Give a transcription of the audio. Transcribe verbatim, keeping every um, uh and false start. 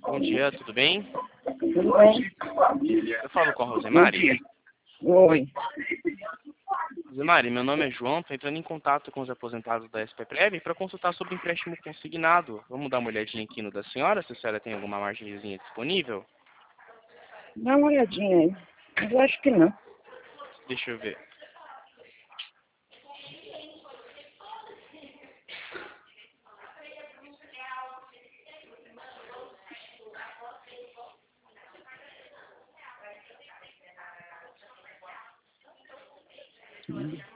Bom dia, tudo bem? Tudo bem? Eu falo com a Bom Rosemary. dia. Oi. Rosemary, meu nome é João, estou entrando em contato com os aposentados da S P Prev para consultar sobre empréstimo consignado. Vamos dar uma olhadinha aqui no da senhora, se a senhora tem alguma margenzinha disponível? Dá uma olhadinha aí. Mas eu acho que não. Deixa eu ver. Hum.